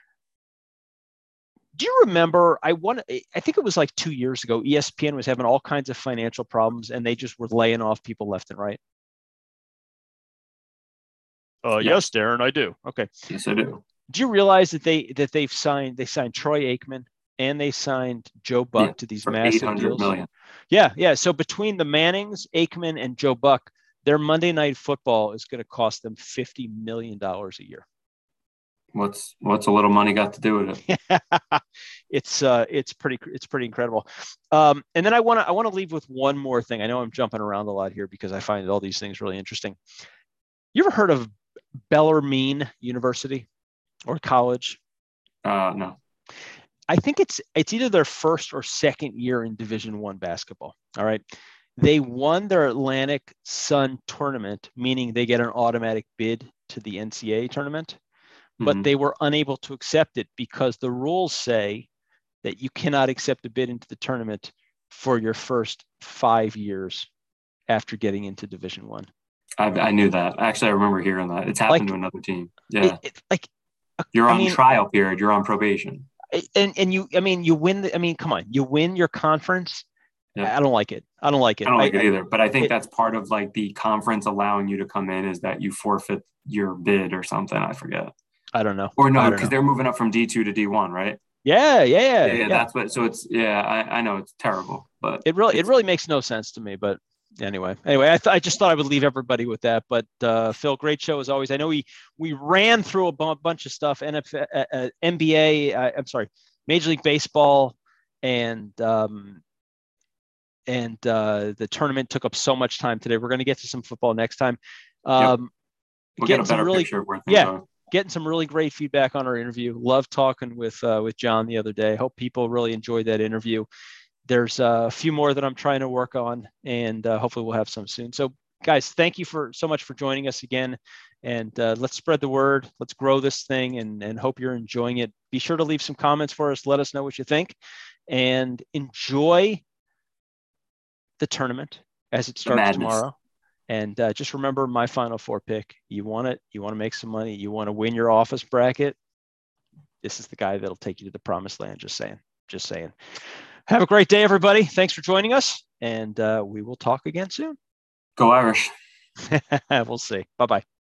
Do you remember, I want, I think it was like two years ago, E S P N was having all kinds of financial problems and they just were laying off people left and right. Uh, yes. yes, Darren, I do. Okay. Yes, I do. Do you realize that they that they've signed they signed Troy Aikman and they signed Joe Buck yeah, to these massive deals? Million. Yeah, yeah. So between the Mannings, Aikman, and Joe Buck, their Monday Night Football is going to cost them fifty million dollars a year. What's what's a little money got to do with it? it's uh it's pretty it's pretty incredible. Um, and then I want to I want to leave with one more thing. I know I'm jumping around a lot here because I find all these things really interesting. You ever heard of Bellarmine University or college? Uh, no. I think it's it's either their first or second year in Division One basketball. All right. They won their Atlantic Sun tournament, meaning they get an automatic bid to the N C A A tournament, but mm-hmm. they were unable to accept it because the rules say that you cannot accept a bid into the tournament for your first five years after getting into Division One. I, I knew that. Actually, I remember hearing that. It's happened like, to another team. Yeah. It, it, like you're on I mean, trial period. You're on probation. And and you, I mean, you win. The, I mean, come on, you win your conference. Yep. I don't like it. I don't like it. I don't like I, it either. But I think it, that's part of like the conference allowing you to come in is that you forfeit your bid or something. I forget. I don't know. Or no, because they're moving up from D two to D one, right? Yeah, yeah, yeah, yeah, yeah. That's what. So it's yeah. I, I know it's terrible, but it really it really makes no sense to me. But anyway, anyway, I th- I just thought I would leave everybody with that. But uh, Phil, great show as always. I know we we ran through a b- bunch of stuff. N F L, uh, uh, N B A. Uh, I'm sorry. Major League Baseball and um, and uh, the tournament took up so much time today. We're going to get to some football next time. Um, yep. We'll get a better really, picture of where things yeah, are. Getting some really great feedback on our interview. Love talking with uh, with John the other day. Hope people really enjoyed that interview. There's uh, a few more that I'm trying to work on, and uh, hopefully we'll have some soon. So, guys, thank you for so much for joining us again. And uh, let's spread the word. Let's grow this thing and, and hope you're enjoying it. Be sure to leave some comments for us. Let us know what you think and enjoy the tournament as it starts tomorrow. And uh, just remember my Final Four pick. You want it. You want to make some money. You want to win your office bracket. This is the guy that'll take you to the promised land. Just saying. Just saying. Have a great day, everybody. Thanks for joining us. And uh, we will talk again soon. Go Irish. We'll see. Bye-bye.